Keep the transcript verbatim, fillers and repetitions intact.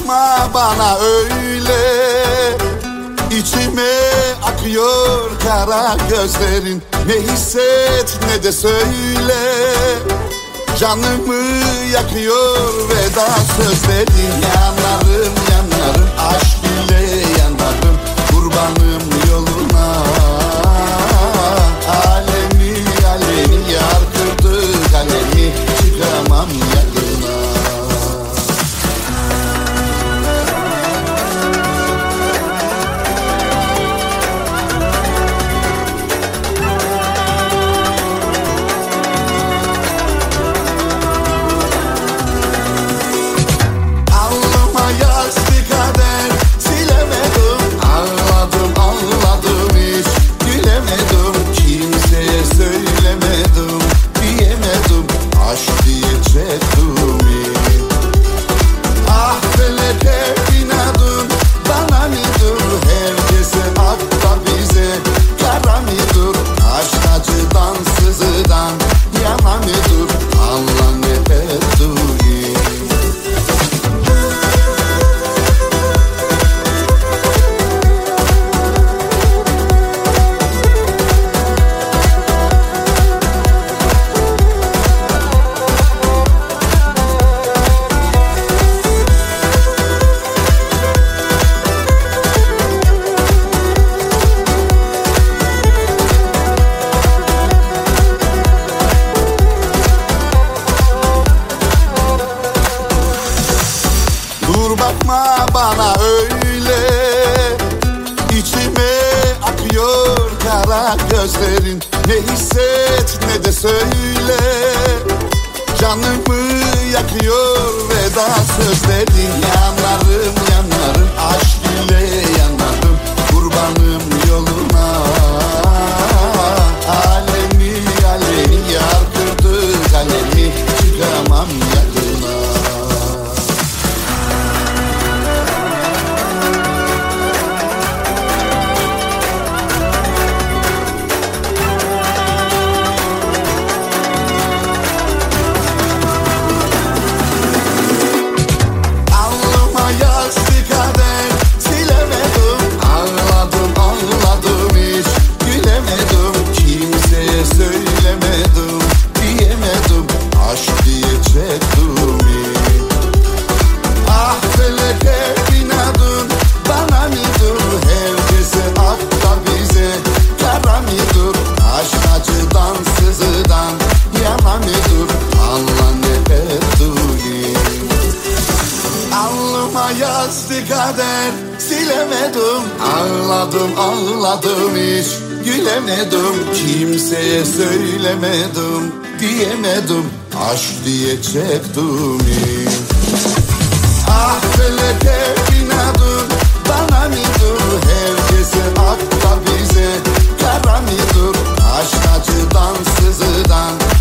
bakma bana öyle, İçime akıyor kara gözlerin. Ne hisset ne de söyle, canımı yakıyor veda sözlerin. Yanarım yanarım aşk ile yanarım, kurbanım yoluna. Alemi alemi yar kırdı kalemi, çıkamam yakına. Bakma bana öyle, İçime akıyor kara gözlerin. Ne hisset ne de söyle, canımı yakıyor veda sözlerin. Yanarım yanarım aşk ile yanarım, kurbanım yoluna. Alemi alemi yar kırdı kalemi, çıkamam yakına. Yazdı kader silemedim, ağladım ağladım hiç gülemedim. Kimseye söylemedim, diyemedim, aşk diye çektim. Ah feleke inadın bana mıdır, herkese akla bize kara mıdır? Aşk acıdan sızıdan